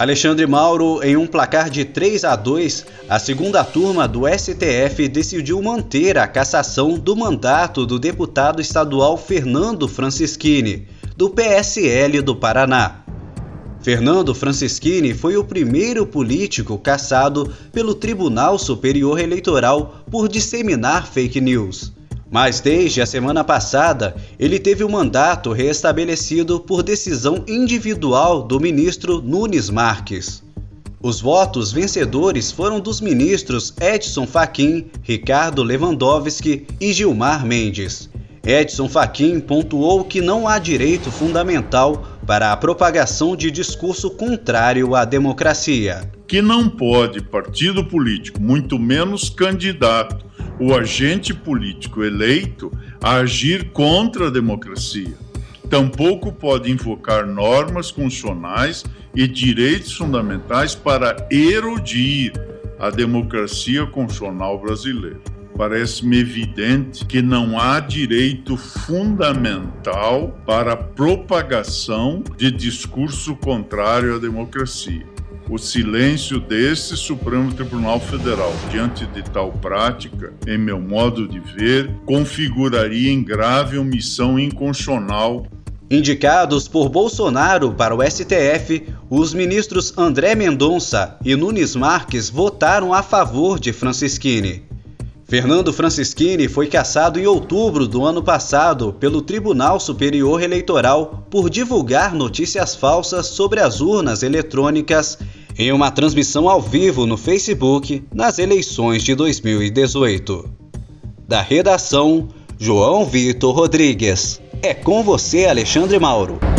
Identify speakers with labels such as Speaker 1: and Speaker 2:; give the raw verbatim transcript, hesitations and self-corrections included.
Speaker 1: Alexandre Mauro, em um placar de três a dois, a segunda turma do S T F decidiu manter a cassação do mandato do deputado estadual Fernando Francischini, do P S L do Paraná. Fernando Francischini foi o primeiro político cassado pelo Tribunal Superior Eleitoral por disseminar fake news. Mas desde a semana passada, ele teve o mandato reestabelecido por decisão individual do ministro Nunes Marques. Os votos vencedores foram dos ministros Edson Fachin, Ricardo Lewandowski e Gilmar Mendes. Edson Fachin pontuou que não há direito fundamental para a propagação de discurso contrário à democracia.
Speaker 2: Que não pode partido político, muito menos candidato, o agente político eleito, agir contra a democracia. Tampouco pode invocar normas constitucionais e direitos fundamentais para erodir a democracia constitucional brasileira. Parece-me evidente que não há direito fundamental para a propagação de discurso contrário à democracia. O silêncio deste Supremo Tribunal Federal diante de tal prática, em meu modo de ver, configuraria em grave omissão inconstitucional.
Speaker 1: Indicados por Bolsonaro para o S T F, os ministros André Mendonça e Nunes Marques votaram a favor de Francischini. Fernando Francischini foi cassado em outubro do ano passado pelo Tribunal Superior Eleitoral por divulgar notícias falsas sobre as urnas eletrônicas em uma transmissão ao vivo no Facebook nas eleições de dois mil e dezoito. Da redação, João Vitor Rodrigues. É com você, Alexandre Mauro.